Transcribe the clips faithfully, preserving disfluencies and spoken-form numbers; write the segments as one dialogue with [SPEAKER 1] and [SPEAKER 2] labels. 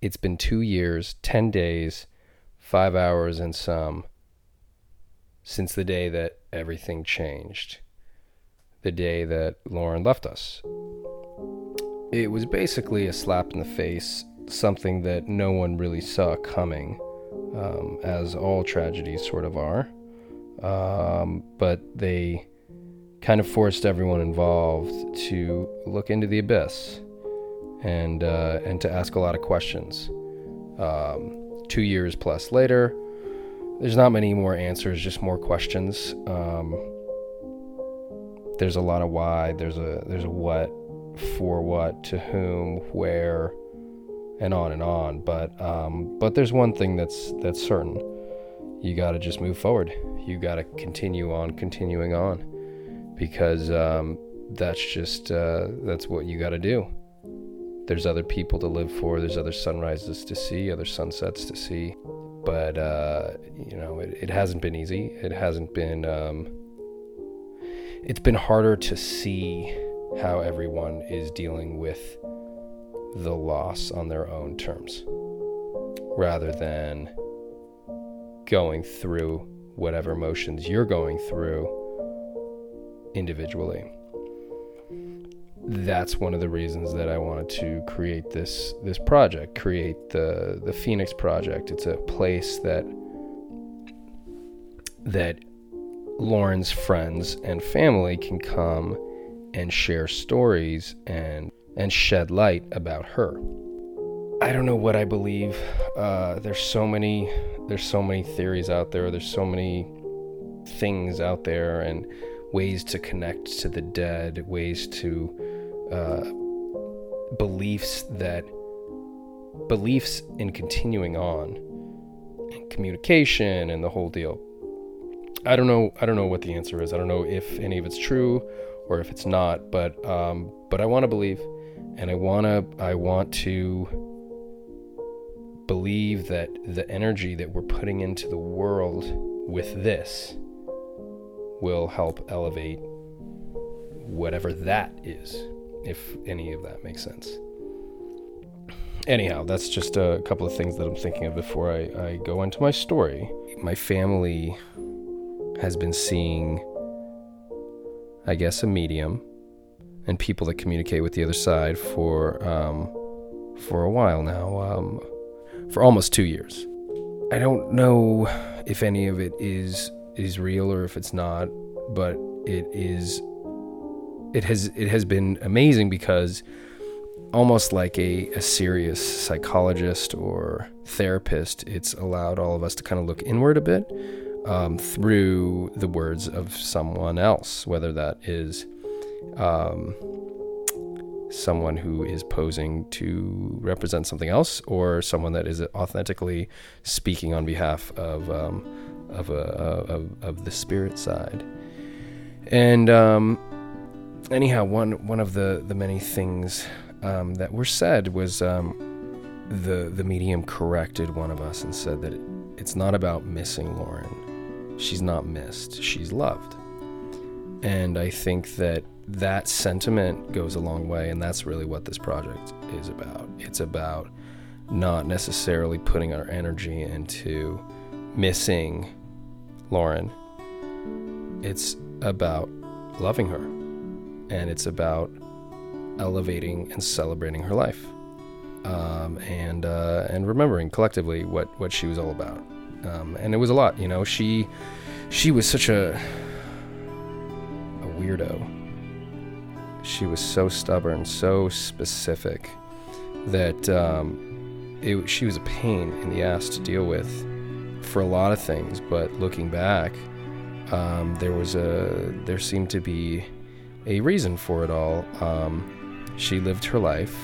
[SPEAKER 1] It's been two years, ten days, five hours and some since the day that everything changed. The day that Lauren left us. It was basically a slap in the face, something that no one really saw coming, um, as all tragedies sort of are. Um, but they kind of forced everyone involved to look into the abyss and uh, and to ask a lot of questions. Um, two years plus later, there's not many more answers, just more questions. Um, there's a lot of why, there's a there's a what, for what, to whom, where, and on and on. But um, but there's one thing that's that's certain. You got to just move forward. You got to continue on, continuing on, because um, that's just uh, that's what you got to do. There's other people to live for. There's other sunrises to see, other sunsets to see. But uh, you know, it, it hasn't been easy. It hasn't been. Um, it's been harder to see how everyone is dealing with the loss on their own terms, rather than going through whatever emotions you're going through individually. That's one of the reasons that I wanted to create this this project, create the the Phoenix Project. It's a place that that Lauren's friends and family can come and share stories and and shed light about her. I don't know what I believe. Uh, there's so many there's so many theories out there. There's so many things out there and ways to connect to the dead, ways to uh, beliefs that beliefs in continuing on, and communication and the whole deal. I don't know. I don't know what the answer is. I don't know if any of it's true or if it's not. But um, but I want to believe, and I wanna I want to believe that the energy that we're putting into the world with this will help elevate whatever that is, if any of that makes sense. Anyhow, that's just a couple of things that I'm thinking of before I, I go into my story. My family has been seeing, I guess, a medium and people that communicate with the other side for um, for a while now, um, for almost two years. I don't know if any of it is is real or if it's not, but it is. It has it has been amazing because almost like a, a serious psychologist or therapist, it's allowed all of us to kind of look inward a bit um, through the words of someone else, whether that is um, someone who is posing to represent something else or someone that is authentically speaking on behalf of um, of, a, of of the spirit side. And um, anyhow, one one of the, the many things um, that were said was um, the the medium corrected one of us and said that it, it's not about missing Lauren. She's not missed. She's loved. And I think that that sentiment goes a long way, and that's really what this project is about. It's about not necessarily putting our energy into missing Lauren. It's about loving her, and it's about elevating and celebrating her life, um, and uh, and remembering collectively what, what she was all about. Um, and it was a lot, you know. She she was such a a weirdo. She was so stubborn, so specific that um, it, she was a pain in the ass to deal with for a lot of things. But looking back, um, there was a there seemed to be a reason for it all. Um, she lived her life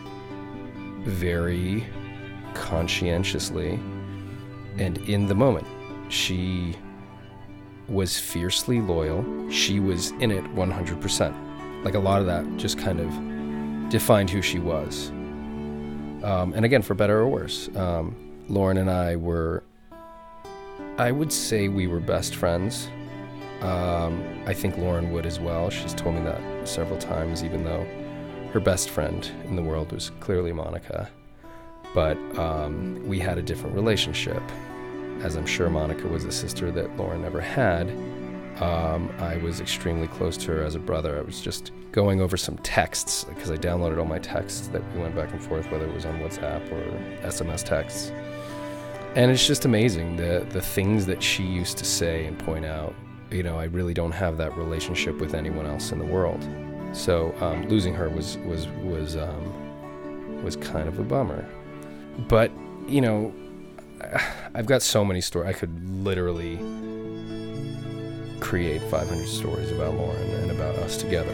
[SPEAKER 1] very conscientiously and in the moment. She was fiercely loyal. She was in it one hundred percent. Like, a lot of that just kind of defined who she was. Um, and again, for better or worse, um, Lauren and I were, I would say we were best friends. Um, I think Lauren would as well. She's told me that several times, even though her best friend in the world was clearly Monica. but um, we had a different relationship. As I'm sure Monica was a sister that Lauren never had, um, I was extremely close to her as a brother. I was just going over some texts, because I downloaded all my texts that we went back and forth, whether it was on WhatsApp or S M S texts. And it's just amazing, the the things that she used to say and point out. You know, I really don't have that relationship with anyone else in the world. So um, losing her was was was um, was kind of a bummer. But you know, I've got so many stories. I could literally create five hundred stories about Lauren and about us together.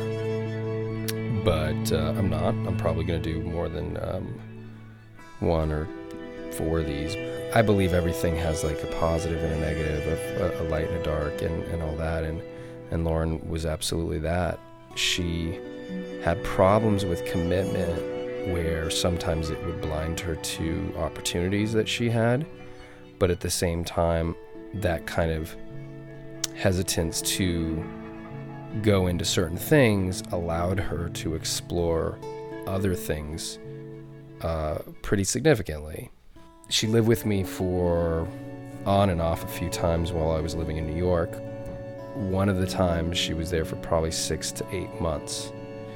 [SPEAKER 1] But uh, I'm not. I'm probably going to do more than um, one or four of these. I believe everything has like a positive and a negative, a, a light and a dark, and, and all that. And, and Lauren was absolutely that. She had problems with commitment where sometimes it would blind her to opportunities that she had. But at the same time, that kind of hesitance to go into certain things allowed her to explore other things uh, pretty significantly. She lived with me for on and off a few times while I was living in New York. One of the times she was there for probably six to eight months.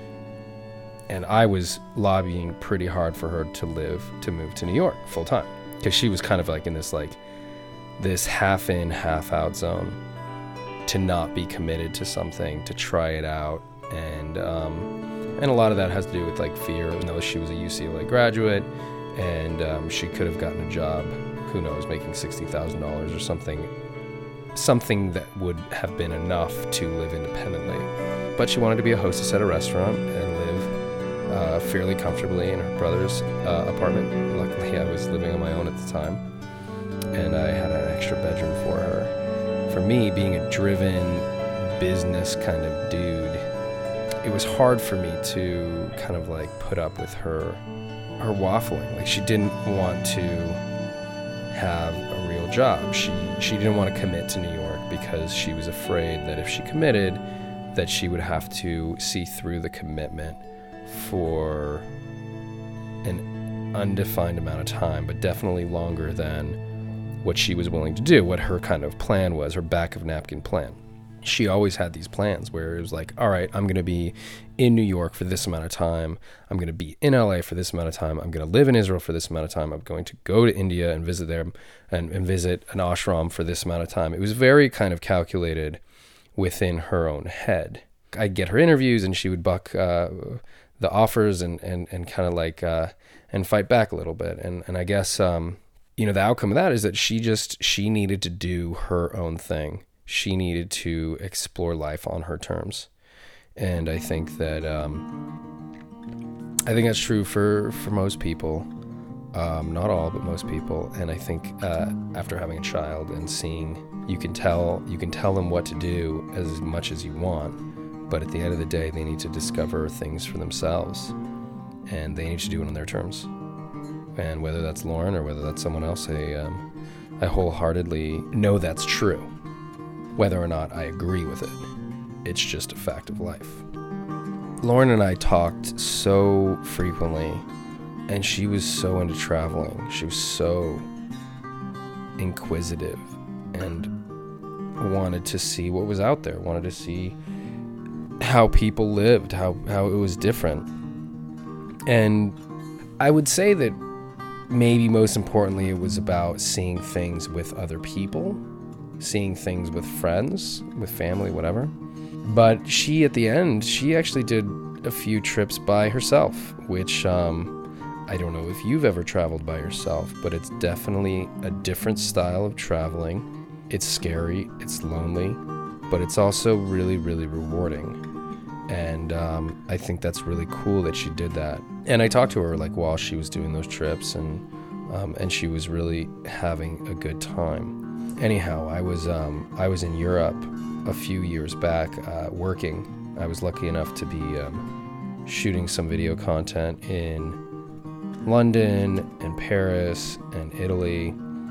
[SPEAKER 1] And I was lobbying pretty hard for her to live, to move to New York full time. Because she was kind of like in this like, this half in, half out zone, to not be committed to something, to try it out. And um, and a lot of that has to do with like fear. Even though she was a U C L A graduate, and um, she could have gotten a job, who knows, making sixty thousand dollars or something, something that would have been enough to live independently. But she wanted to be a hostess at a restaurant and live uh, fairly comfortably in her brother's uh, apartment. Luckily, I was living on my own at the time, and I had an extra bedroom for her. For me, being a driven business kind of dude, it was hard for me to kind of like put up with her her waffling. Like, she didn't want to have a real job. She she didn't want to commit to New York because she was afraid that if she committed, that she would have to see through the commitment for an undefined amount of time, but definitely longer than what she was willing to do, what her kind of plan was, her back of napkin plan. She always had these plans where it was like, all right, I'm going to be in New York for this amount of time. I'm going to be in L A for this amount of time. I'm going to live in Israel for this amount of time. I'm going to go to India and visit there and, and visit an ashram for this amount of time. It was very kind of calculated within her own head. I'd get her interviews and she would buck uh, the offers and, and, and kind of like, uh, and fight back a little bit. And, and I guess, um, you know, the outcome of that is that she just, she needed to do her own thing. She needed to explore life on her terms. And I think that, um, I think that's true for, for most people. Um, not all, but most people. And I think, uh, after having a child and seeing, you can tell, you can tell them what to do as much as you want, but at the end of the day, they need to discover things for themselves, and they need to do it on their terms. And whether that's Lauren or whether that's someone else, I, um, I wholeheartedly know that's true. Whether or not I agree with it, it's just a fact of life. Lauren and I talked so frequently, and she was so into traveling. She was so inquisitive and wanted to see what was out there, wanted to see how people lived, how, how it was different. And I would say that maybe most importantly, it was about seeing things with other people, seeing things with friends, with family, whatever. But she, at the end, she actually did a few trips by herself, which um, I don't know if you've ever traveled by yourself, but it's definitely a different style of traveling. It's scary, it's lonely, but it's also really, really rewarding. And um, I think that's really cool that she did that. And I talked to her like while she was doing those trips, and um, and she was really having a good time. Anyhow, I was um, I was in Europe a few years back uh, working. I was lucky enough to be um, shooting some video content in London and Paris and Italy.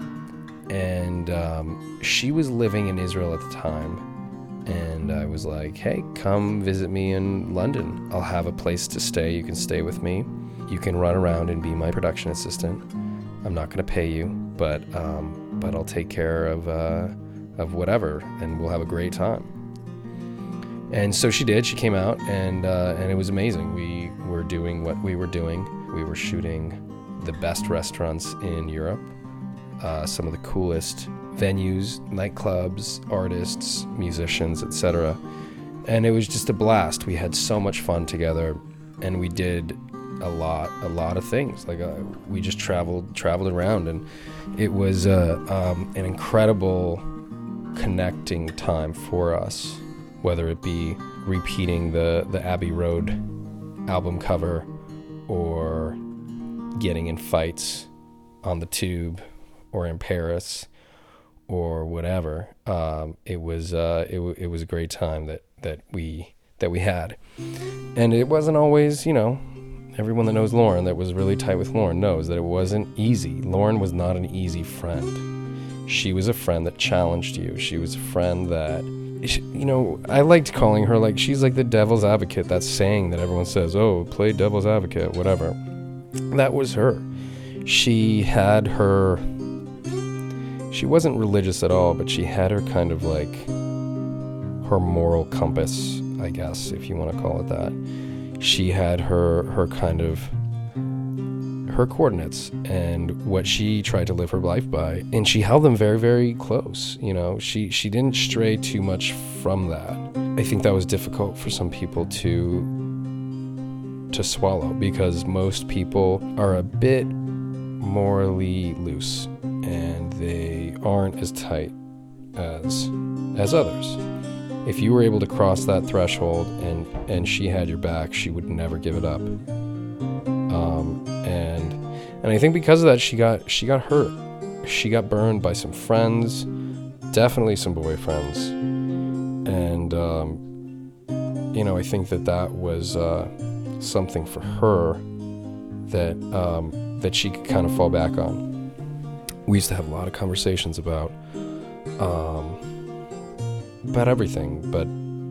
[SPEAKER 1] And um, she was living in Israel at the time. And I was like, hey, come visit me in London. I'll have a place to stay. You can stay with me. you can run around and be my production assistant. I'm not going to pay you, but um, but I'll take care of uh, of whatever, and we'll have a great time. And so she did. She came out, and uh, and it was amazing. We were doing what we were doing. We were shooting the best restaurants in Europe, uh, some of the coolest venues, nightclubs, artists, musicians, et cetera. And it was just a blast. We had so much fun together, and we did a lot, a lot of things. Like uh, we just traveled, traveled around, and it was uh, um, an incredible connecting time for us. Whether it be repeating the the Abbey Road album cover, or getting in fights on the tube, or in Paris, or whatever. Um, it was uh, it, w- it was a great time that, that we that we had, and it wasn't always, you know, everyone that knows Lauren, that was really tight with Lauren, knows that it wasn't easy. Lauren was not an easy friend. She was a friend that challenged you. She was a friend that, you know, I liked calling her, like, she's like the devil's advocate. That saying that everyone says, oh, play devil's advocate, whatever. That was her. She had her, she wasn't religious at all, but she had her kind of like, her moral compass, I guess, if you want to call it that. She had her, her kind of, her coordinates and what she tried to live her life by, and she held them very, very close. You know, she she didn't stray too much from that. I think that was difficult for some people to to swallow, because most people are a bit morally loose and they aren't as tight as as others. If you were able to cross that threshold and and she had your back, she would never give it up. Um, and and I think because of that, she got she got hurt. She got burned by some friends, definitely some boyfriends, and um, you know, I think that that was uh, something for her that um, that she could kind of fall back on. We used to have a lot of conversations about um, about everything, but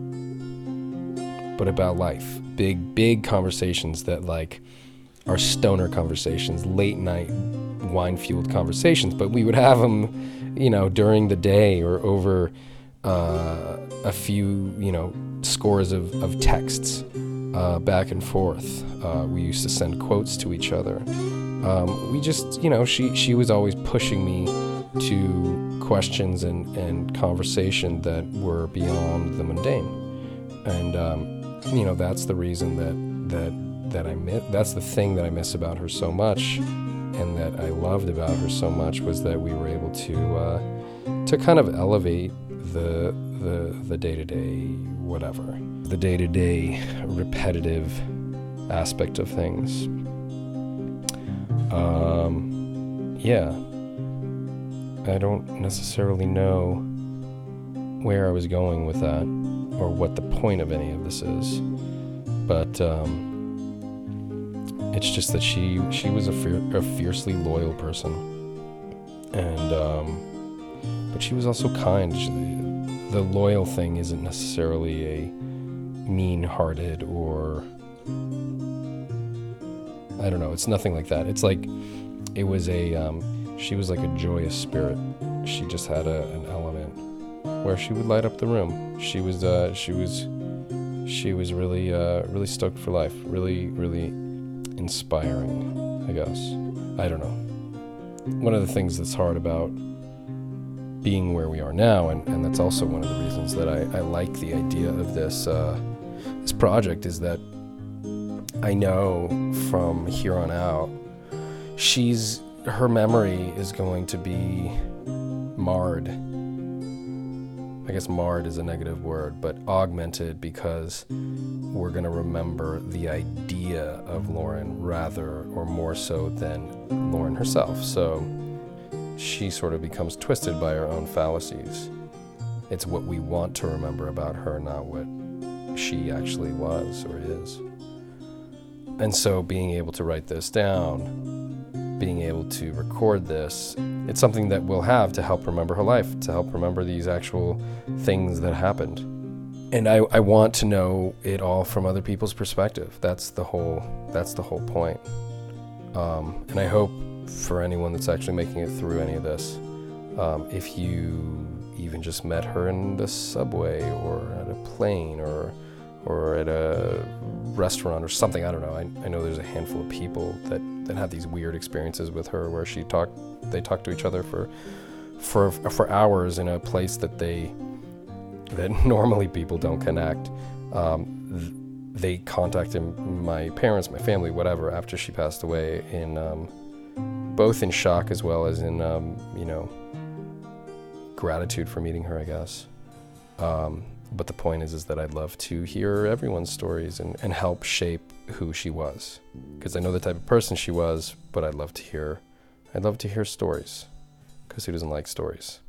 [SPEAKER 1] but about life. Big big conversations that like. Our stoner conversations, late night wine-fueled conversations, but we would have them, you know, during the day or over uh, a few, you know, scores of, of texts uh, back and forth. Uh, we used to send quotes to each other. Um, we just, you know, she, she was always pushing me to questions and, and conversation that were beyond the mundane. And, um, you know, that's the reason that, that, that I miss, that's the thing that I miss about her so much, and that I loved about her so much, was that we were able to uh, to kind of elevate the the the day-to-day whatever, the day-to-day repetitive aspect of things. Um, yeah, I don't necessarily know where I was going with that, or what the point of any of this is, but. Um, It's just that she she was a, fier- a fiercely loyal person, and um, but she was also kind. She, the loyal thing isn't necessarily a mean-hearted or I don't know. It's nothing like that. It's like it was a um, she was like a joyous spirit. She just had a, an element where she would light up the room. She was uh, she was she was really uh, really stoked for life. Really really. Inspiring, I guess. I don't know. One of the things that's hard about being where we are now, and, and that's also one of the reasons that I, I like the idea of this uh, this project, is that I know from here on out, she's her memory is going to be marred. I guess marred is a negative word, but augmented, because we're going to remember the idea of Lauren rather or more so than Lauren herself. So she sort of becomes twisted by her own fallacies. It's what we want to remember about her, not what she actually was or is. And so being able to write this down, being able to record this, it's something that we'll have to help remember her life, to help remember these actual things that happened. and I, I want to know it all from other people's perspective. That's the whole that's the whole point. Um, and I hope for anyone that's actually making it through any of this, um, if you even just met her in the subway or at a plane or or at a restaurant or something, I don't know. I, I know there's a handful of people that, that had these weird experiences with her where she talked, they talked to each other for for for hours in a place that they that normally people don't connect. Um, th- they contacted my parents, my family, whatever, after she passed away, in um, both in shock as well as in um, you know gratitude for meeting her, I guess. Um, but the point is, is that I'd love to hear everyone's stories and, and help shape who she was, because I know the type of person she was. But I'd love to hear, I'd love to hear stories, because who doesn't like stories?